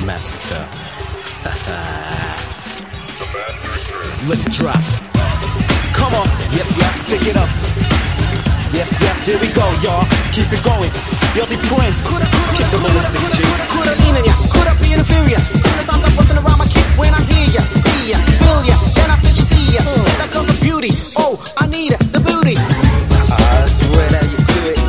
the massacre. Let it drop. Come on, yep, pick it up. Yep, here we go, y'all. Keep it going. You're the prince. Keep the ballistics, G. Coulda been in ya, coulda been inferior. Sometimes I wasn't around my kid when I hear ya, see ya, feel ya. Then I said you see ya. Said that comes with beauty. Oh, I need it, the booty. I swear that you do it.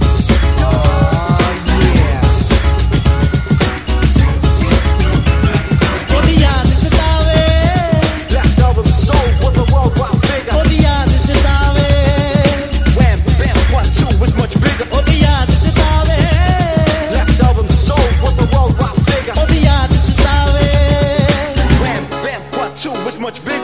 Much bigger.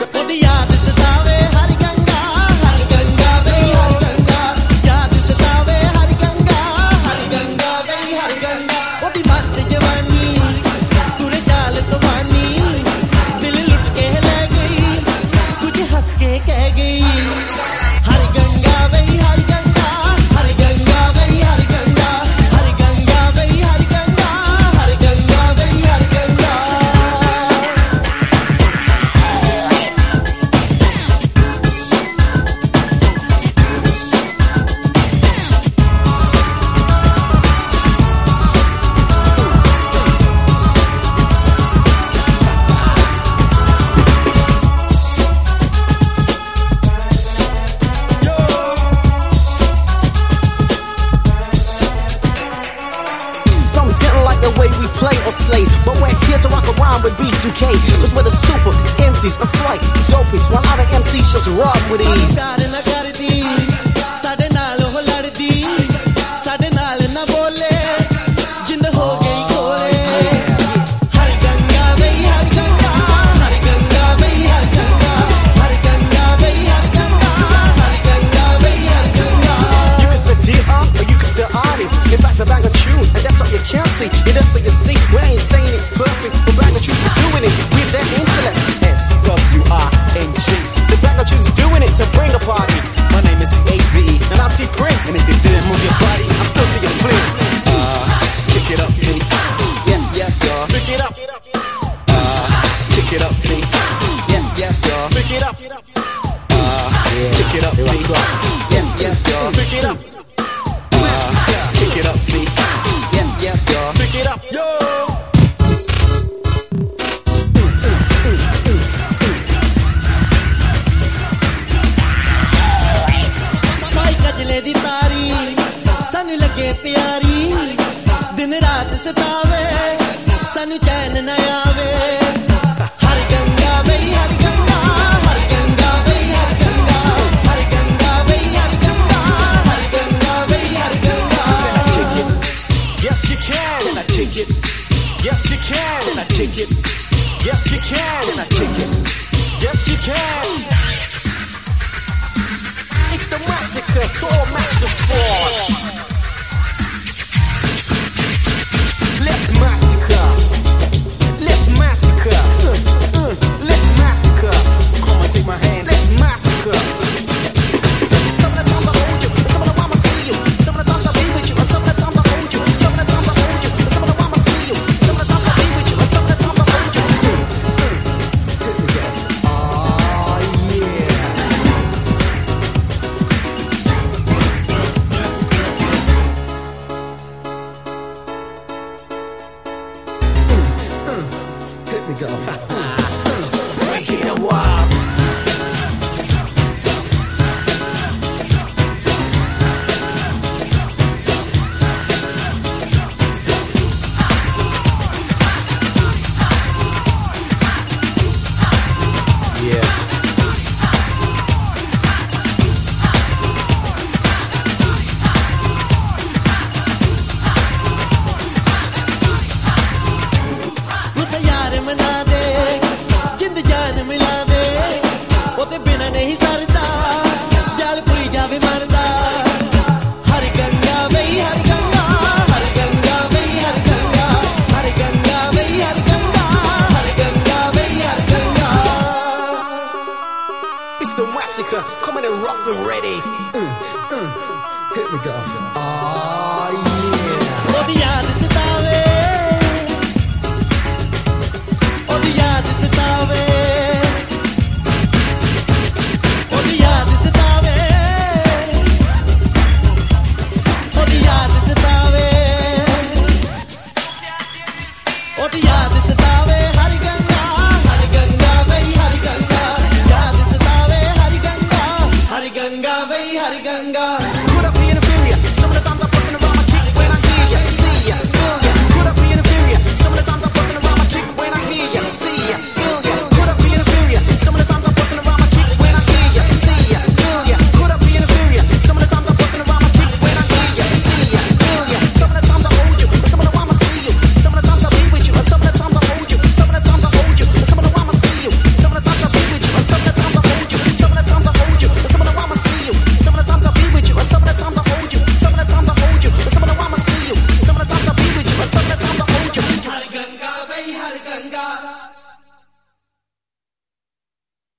But we're here to rock around with B2K. Cause we're the super MCs of flight, utopics, while other MCs just rock with ease. A bag of tune, and that's what you can't see. Yeah, that's what you see. We ain't saying it's perfect, but bag of tunes are doing it with their intellect. SWRNG. The bag of tunes doing it to bring a party. My name is AVE, and I'm T Prince. And if you didn't move your body, I still see you flip. Kick it up, T. Yeah, y'all. Pick it up. Kick it up, T. Yeah, y'all. Pick it up. Kick it up, T. Yeah, y'all. Pick it up. Kick it up, T. Yeah, y'all. Pick it up, yo. कजले दी तारी सानू लगे प्यारी दिन रात सतावे सानू चैन न आवे हर गंगा बई हर गंगा हर गंगा बई हर गंगा हर गंगा बई हर गंगा हर गंगा बई हर Ganga. Yes you can, and I kick it. Yes you can, and I kick it. Yes you can, and I kick it. Yes you can. It's the massacre, it's all master squad. Let's massacre. Let's massacre. Let's massacre. Come on, take my hand. Let's massacre. Some of the times I hold you, some of the times I see you. Some of the times I be with you, and some of the times I hold you. Some of the times I hold you, and some of the times I see you. Some of the times I be with you, and some of the times I hold you. Hit me, go. Make it a wild. मुझे यार मना दे जिंद जान मिला दे ओदे बिना नहीं सरदा दिल पूरी जावे मरदा हर गंगा बई हर गंगा हर गंगा बई हर गंगा हर गंगा बई हर गंगा हर गंगा बई हर Ganga. It's the massacre, coming in rough and ready. Hit me, go. ओदी याद सतावे Hari Ganga. Could I be inferior? Some of the times I'm busting around my kick when I hear ya, see ya, feel ya. Could I be inferior? Some of the times I'm busting around my kick when I hear ya, see ya, feel ya. Could I be inferior? Some of the times I'm busting around my kick when I hear ya, see ya, feel ya. Could I be inferior? Some of the times I'm busting around my kick when I hear ya, see ya, feel ya. Some of the times I hold you, some of the times I see you. Some of the times I be with you, some of the times I hold you. Some of the times I hold you, some of the times I see you. Some of the times I be with you, some of the times I hold you. Some of the times I hold you, some of the times I see you. Some of the times I be with you, some of the times I hold you. Some of the times I hold you, some of the times I see you. Some of the times I be with you, some of the times I hold you. Hari Ganga, bhai Hari Ganga.